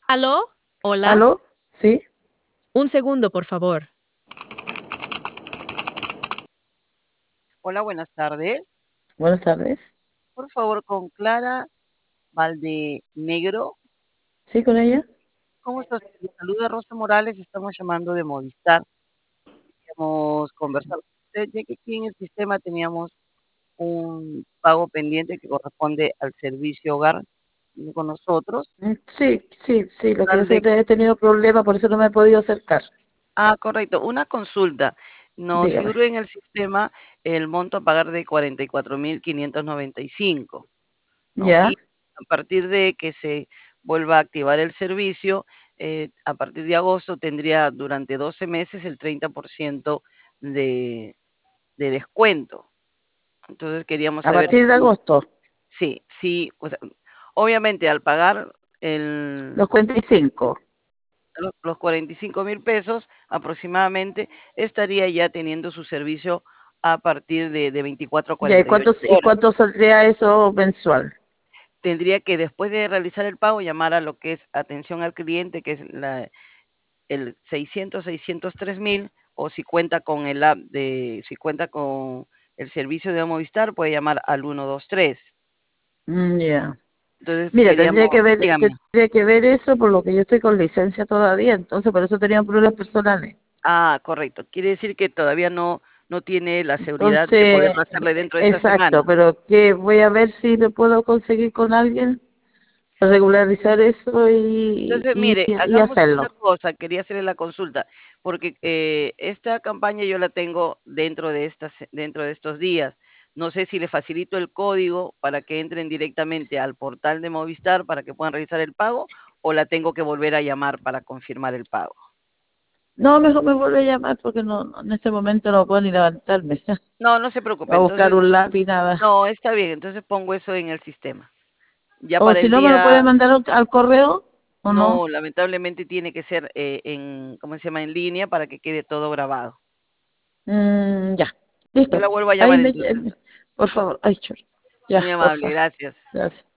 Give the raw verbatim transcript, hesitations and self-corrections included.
¿Aló? ¿Hola? ¿Aló? Sí, Un segundo, por favor. Hola, buenas tardes. buenas tardes. Por favor, con Clara Valdenegro. ¿Sí, con ella? ¿Cómo estás? Le saluda Rosa Morales, estamos llamando de Movistar. Queríamos conversar con usted, ya que aquí en el sistema teníamos un pago pendiente que corresponde al servicio hogar con nosotros. Mm, Sí, sí, sí, lo que Tal pasa es de- que he tenido problemas, por eso no me he podido acercar. Ah, correcto. Una consulta. Nos Dígame. figura en el sistema el monto a pagar de cuarenta y cuatro mil quinientos noventa y cinco. ¿No? ¿Ya? Y a partir de que se vuelva a activar el servicio, eh, a partir de agosto tendría durante doce meses el treinta por ciento de, de descuento. Entonces queríamos A saber partir de si, agosto, sí, sí, o sea, obviamente al pagar el, los cuarenta y cinco. los, los cuarenta y cinco mil pesos aproximadamente, estaría ya teniendo su servicio a partir de, de veinticuatro a ¿Ya? ¿Y cuarenta y cuánto, ocho y horas. cuánto saldría eso mensual? Tendría que después de realizar el pago llamar a lo que es atención al cliente, que es la, el seiscientos, seiscientos tres mil, o si cuenta con el app de, si cuenta con el servicio de Movistar, puede llamar al ciento veintitrés. Mm, ya. Entonces Mira, tendría queríamos, que ver, dígame. tendría que ver eso por lo que yo estoy con licencia todavía, entonces por eso tenía problemas personales. Ah, correcto. Quiere decir que todavía no, no tiene la seguridad de Entonces, poderlo hacerle dentro de esta exacto, semana. pero que voy a ver si lo puedo conseguir con alguien, regularizar eso y, Entonces, y, mire, y hagamos una hacerlo. cosa, quería hacerle la consulta, porque eh, esta campaña yo la tengo dentro de estas, dentro de estos días. No sé si le facilito el código para que entren directamente al portal de Movistar para que puedan realizar el pago, o la tengo que volver a llamar para confirmar el pago. No, mejor me vuelve a llamar porque no, no, en este momento no puedo ni levantarme No, no se preocupe. a buscar Entonces, un lápiz, nada. no, está bien. Entonces pongo eso en el sistema. Ya O para si el no, me lo puede día, mandar al, al correo o no, no. lamentablemente tiene que ser eh, en, ¿cómo se llama? En línea para que quede todo grabado. Mm, ya, Yo listo. la vuelvo a Ahí llamar me, entonces. por favor, ay, chor. Ya, Muy amable, porfa. gracias. Gracias.